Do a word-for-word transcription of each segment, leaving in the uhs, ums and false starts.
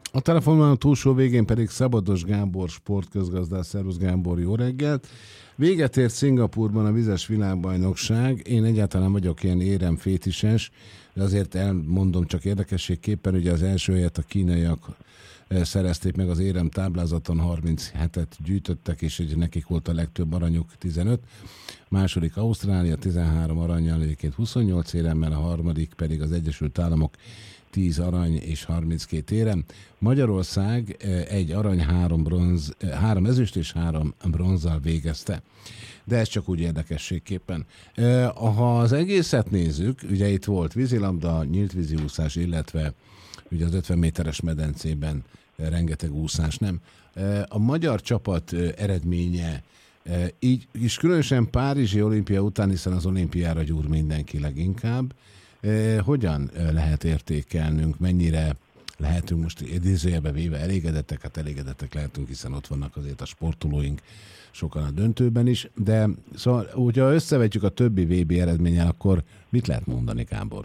A telefonban a túlsó végén pedig Szabados Gábor sportközgazdász. Szervusz Gábor, jó reggelt! Véget ért Szingapúrban a vizes világbajnokság. Én egyáltalán vagyok ilyen éremfétises, de azért elmondom csak érdekességképpen, ugye az első helyet a kínaiak szerezték meg az érem táblázaton, harminchetet gyűjtöttek, és ugye nekik volt a legtöbb aranyuk, tizenöt. Második Ausztrália, tizenhárom aranyjal, egyébként huszonnyolc éremmel, a harmadik pedig az Egyesült Államok, tíz arany és harminckét érem. Magyarország egy arany, három bronz, három ezüst és három bronzzal végezte. De ez csak úgy érdekességképpen. Ha az egészet nézzük, ugye itt volt vízilabda, nyílt víziúszás, illetve ugye az ötven méteres medencében rengeteg úszás, nem? A magyar csapat eredménye így, és különösen Párizsi olimpia után, hiszen az olimpiára gyúr mindenki leginkább, hogyan lehet értékelnünk, mennyire lehetünk most idézőjelbe véve elégedettek, hát elégedettek lehetünk, hiszen ott vannak azért a sportolóink, sokan a döntőben is, de szóval, hogyha összevetjük a többi vé bé eredménnyel, akkor mit lehet mondani, Gábor?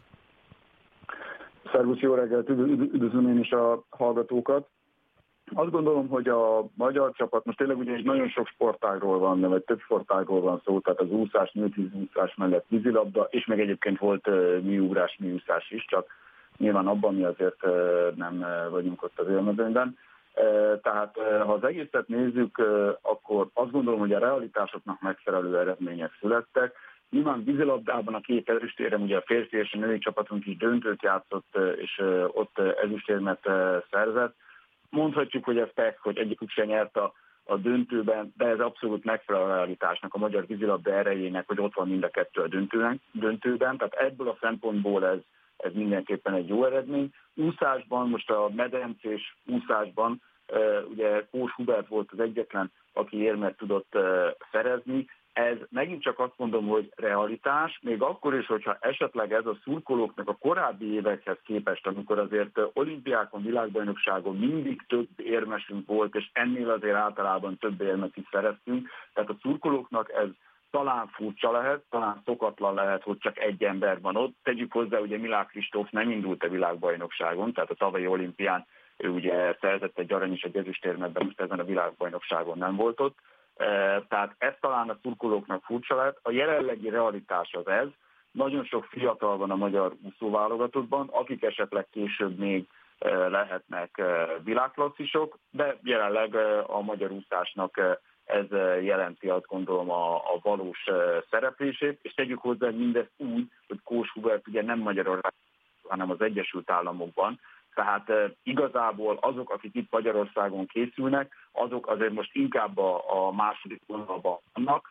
Szervusz, jó reggelt, üdvözlöm én is a hallgatókat. Azt gondolom, hogy a magyar csapat, most tényleg ugye nagyon sok sportágról van, vagy több sportágról van szó, tehát az úszás, nyíltvízúszás mellett vízilabda, és meg egyébként volt uh, műugrás, műúszás is, csak nyilván abban mi azért uh, nem uh, vagyunk ott az élmezőnyben. Uh, tehát uh, ha az egészet nézzük, uh, akkor azt gondolom, hogy a realitásoknak megfelelő eredmények születtek. Nyilván vízilabdában a két ezüstérem, ugye a férfi és a női csapatunk is döntőt játszott, és uh, ott uh, ezüstérmet uh, szerzett. Mondhatjuk, hogy ez tech, hogy egyikük sem nyert a, a döntőben, de ez abszolút megfelel a realitásnak, a magyar vízilabda erejének, hogy ott van mind a kettő a döntőben. döntőben. Tehát ebből a szempontból ez, ez mindenképpen egy jó eredmény. Úszásban, most a medencés úszásban, ugye Kós Hubert volt az egyetlen, aki érmet tudott szerezni. Ez megint csak azt mondom, hogy realitás, még akkor is, hogyha esetleg ez a szurkolóknak a korábbi évekhez képest, amikor azért olimpiákon, világbajnokságon mindig több érmesünk volt, és ennél azért általában több érmet is szereztünk, tehát a szurkolóknak ez talán furcsa lehet, talán szokatlan lehet, hogy csak egy ember van ott. Tegyük hozzá, ugye Milák Kristóf nem indult a világbajnokságon, tehát a tavalyi olimpián ő ugye szerzett egy arany és egy ezüstérmet, de most ezen a világbajnokságon nem volt ott. Tehát ez talán a szurkolóknak furcsa lehet. A jelenlegi realitás az ez. Nagyon sok fiatal van a magyar úszóválogatottban, akik esetleg később még lehetnek világklasszisok, de jelenleg a magyar úszásnak ez jelenti, azt gondolom, a, a valós szereplését, és tegyük hozzá mindezt úgy, hogy Kós Hubert ugye nem Magyarországon, hanem az Egyesült Államokban. Tehát e, igazából azok, akik itt Magyarországon készülnek, azok azért most inkább a, a második vonalban vannak,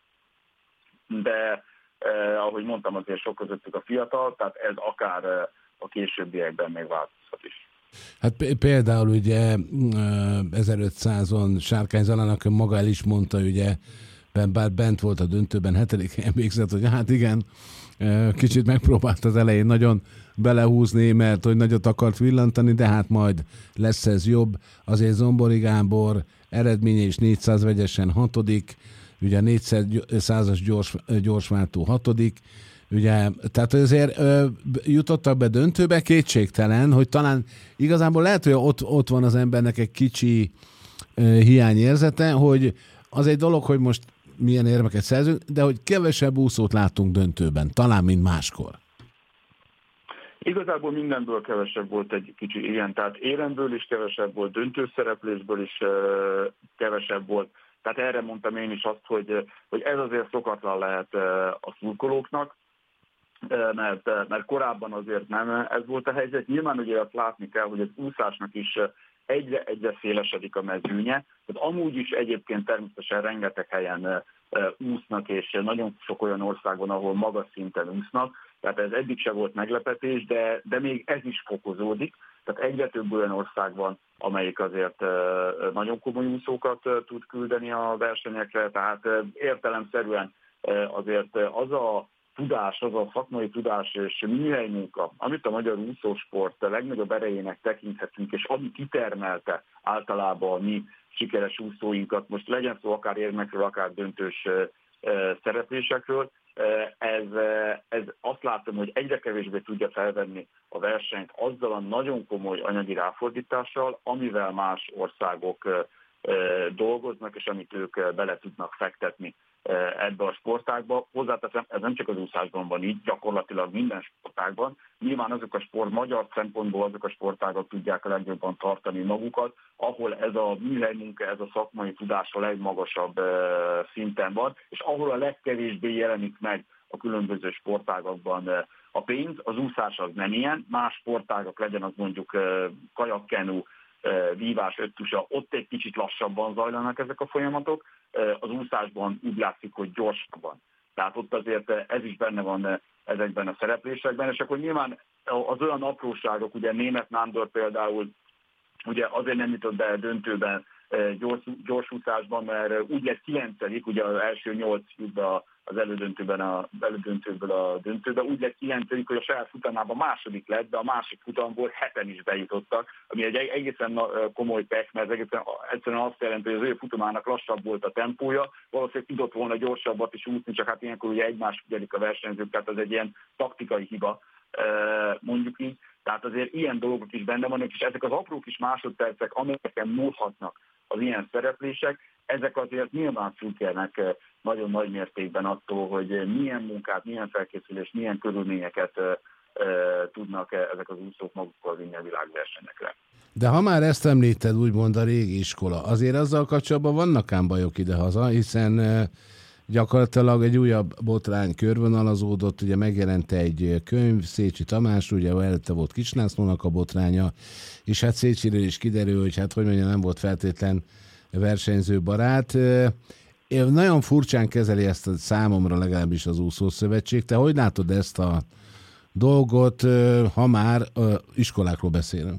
de e, ahogy mondtam, azért sok közöttük a fiatal, tehát ez akár e, a későbbiekben még változhat is. Hát például ugye ezerötszázon Sárkány Zalának maga el is mondta, ugye, bár bent volt a döntőben, hetedik helyen végzett, hogy hát igen, kicsit megpróbált az elején nagyon belehúzni, mert hogy nagyot akart villantani, de hát majd lesz ez jobb. Azért Zombori Gábor eredménye is négyszáz vegyesen hatodik, ugye négyszázas gyors, gyorsváltó hatodik, ugye, tehát azért ö, jutottak be döntőbe, kétségtelen, hogy talán igazából lehet, hogy ott, ott van az embernek egy kicsi ö, hiányérzete, hogy az egy dolog, hogy most milyen érmeket szerzünk, de hogy kevesebb úszót látunk döntőben, talán, mint máskor. Igazából mindenből kevesebb volt egy kicsi ilyen, tehát éremből is kevesebb volt, döntőszereplésből is uh, kevesebb volt. Tehát erre mondtam én is azt, hogy, hogy ez azért szokatlan lehet uh, a szurkolóknak, uh, mert, uh, mert korábban azért nem ez volt a helyzet. Nyilván ugye azt látni kell, hogy az úszásnak is uh, egyre-egyre szélesedik a mezőnye. Tehát amúgy is egyébként természetesen rengeteg helyen uh, úsznak, és nagyon sok olyan ország van, ahol magas szinten úsznak. Tehát ez eddig se volt meglepetés, de, de még ez is fokozódik. Tehát egyre több olyan ország van, amelyik azért uh, nagyon komoly úszókat uh, tud küldeni a versenyekre. Tehát uh, értelemszerűen uh, azért uh, az a tudás, az a szakmai tudás és műhelymunka, amit a magyar úszósport a legnagyobb erejének tekinthetünk, és ami kitermelte általában a mi sikeres úszóinkat, most legyen szó akár érmekről, akár döntős szereplésekről. Ez, ez azt látom, hogy egyre kevésbé tudja felvenni a versenyt azzal a nagyon komoly anyagi ráfordítással, amivel más országok dolgoznak, és amit ők bele tudnak fektetni ebbe a sportágba. Hozzáteszem, ez nem csak az úszásban van így, gyakorlatilag minden sportágban. Nyilván azok a sport, magyar szempontból azok a sportágak tudják a legjobban tartani magukat, ahol ez a műhelymunka, ez a szakmai tudás a legmagasabb szinten van, és ahol a legkevésbé jelenik meg a különböző sportágakban a pénz. Az úszás az nem ilyen, más sportágak, legyen az mondjuk kajakkenu, vívás, öttusa, ott egy kicsit lassabban zajlanak ezek a folyamatok, az úszásban úgy látszik, hogy gyorsabban. Tehát ott azért ez is benne van ezekben a szereplésekben, és akkor nyilván az olyan apróságok, ugye Németh Nándor például ugye azért nem jutott be döntőben gyors, gyorsúszásban, mert úgy lett kilencedik, ugye az első nyolc jut be az elődöntőben a, elődöntőből a döntőbe, úgy lett kilencedik, hogy a saját futamában második lett, de a másik futamból heten is bejutottak, ami egy egészen komoly pek, mert egészen, egyszerűen azt jelenti, hogy az ő futamának lassabb volt a tempója, valószínűleg tudott volna gyorsabbat is úszni, csak hát ilyenkor ugye egymást figyelik a versenyzők, tehát ez egy ilyen taktikai hiba, mondjuk így. Tehát azért ilyen dolgok is benne vannak, és ezek az apró kis másodpercek, amelyeken múlhatnak az ilyen szereplések, ezek azért nyilván függenek nagyon nagy mértékben attól, hogy milyen munkát, milyen felkészülés, milyen körülményeket e, e, tudnak ezek az úszók magukkal vinni a világversenyekre. De ha már ezt említed, úgymond a régi iskola, azért azzal kapcsolatban vannak ám bajok idehaza, hiszen e, gyakorlatilag egy újabb botrány körvonalazódott, ugye megjelent egy könyv, Szécsi Tamás, ugye előtte volt Kiss Lászlónak a botránya, és hát Szécsiről is kiderül, hogy hát hogy mondjam, nem volt feltétlen versenyző barát. Nagyon furcsán kezeli ezt a számomra legalábbis az úszószövetség. Te hogy látod ezt a dolgot, ha már iskolákról beszélünk?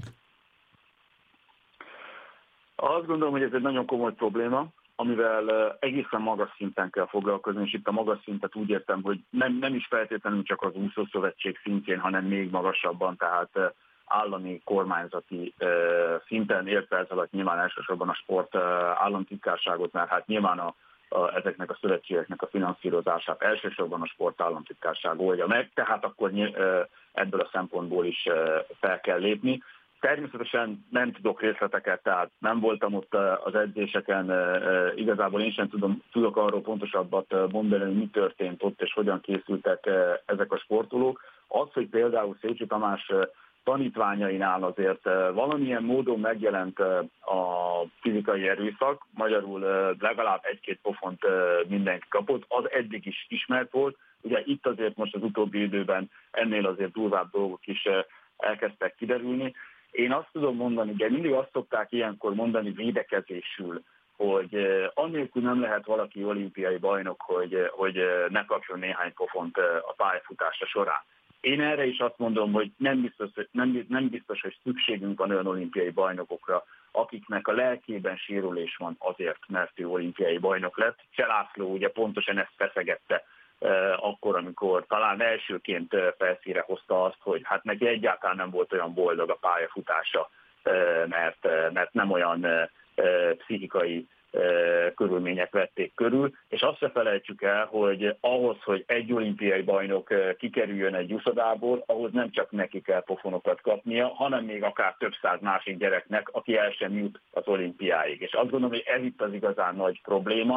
Azt gondolom, hogy ez egy nagyon komoly probléma, amivel egészen magas szinten kell foglalkozni, és itt a magas szintet úgy értem, hogy nem, nem is feltétlenül csak az úszószövetség szintjén, hanem még magasabban, tehát állami, kormányzati szinten, érte ez alatt nyilván elsősorban a sport államtitkárságot, mert hát nyilván a, a, ezeknek a szövetségeknek a finanszírozását elsősorban a sport államtitkárság oldja meg, tehát akkor ebből a szempontból is fel kell lépni. Természetesen nem tudok részleteket, tehát nem voltam ott az edzéseken, igazából én sem tudom, tudok arról pontosabbat mondani, hogy mi történt ott, és hogyan készültek ezek a sportolók. Az, hogy például Szécsi Tamás tanítványainál azért valamilyen módon megjelent a fizikai erőszak, magyarul legalább egy-két pofont mindenki kapott, az eddig is ismert volt. Ugye itt azért most az utóbbi időben ennél azért durvább dolgok is elkezdtek kiderülni. Én azt tudom mondani, ugye mindig azt szokták ilyenkor mondani védekezésül, hogy annélkül nem lehet valaki olimpiai bajnok, hogy, hogy ne kapjon néhány pofont a pályafutása során. Én erre is azt mondom, hogy nem biztos, nem, nem biztos, hogy szükségünk van olyan olimpiai bajnokokra, akiknek a lelkében sérülés van azért, mert ő olimpiai bajnok lett. Cseh László ugye pontosan ezt feszegette akkor, amikor talán elsőként felszíre hozta azt, hogy hát neki egyáltalán nem volt olyan boldog a pályafutása, mert, mert nem olyan pszichikai körülmények vették körül, és azt se felejtsük el, hogy ahhoz, hogy egy olimpiai bajnok kikerüljön egy úszodából, ahhoz nem csak neki kell pofonokat kapnia, hanem még akár több száz másik gyereknek, aki el sem jut az olimpiáig. És azt gondolom, hogy ez itt az igazán nagy probléma,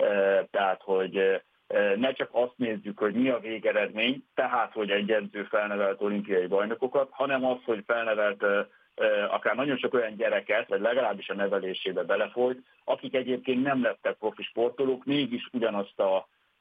tehát, hogy ne csak azt nézzük, hogy mi a végeredmény, tehát, hogy egy edző felnevelt olimpiai bajnokokat, hanem az, hogy felnevelt akár nagyon sok olyan gyereket, vagy legalábbis a nevelésébe belefolyt, akik egyébként nem lettek profi sportolók, mégis ugyanazt a,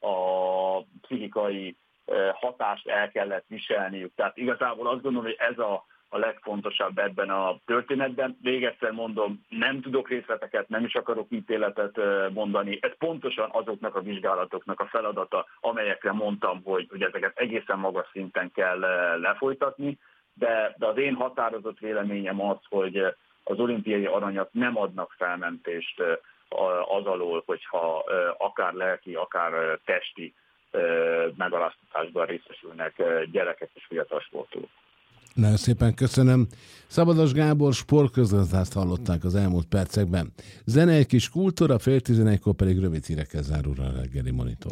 a pszichikai hatást el kellett viselniük. Tehát igazából azt gondolom, hogy ez a, a legfontosabb ebben a történetben. Még egyszer mondom, nem tudok részleteket, nem is akarok ítéletet mondani. Ez pontosan azoknak a vizsgálatoknak a feladata, amelyekre mondtam, hogy, hogy ezeket egészen magas szinten kell lefolytatni. De, de az én határozott véleményem az, hogy az olimpiai aranyat nem adnak felmentést az alól, hogyha akár lelki, akár testi megaláztatásban részesülnek gyerekek és fiatal sportolók. Nagyon szépen köszönöm. Szabados Gábor sportközgazdást hallották az elmúlt percekben. Zene egy kis kultúra, fél tizenegykor pedig rövid hírekkel zárul a reggeli monitor.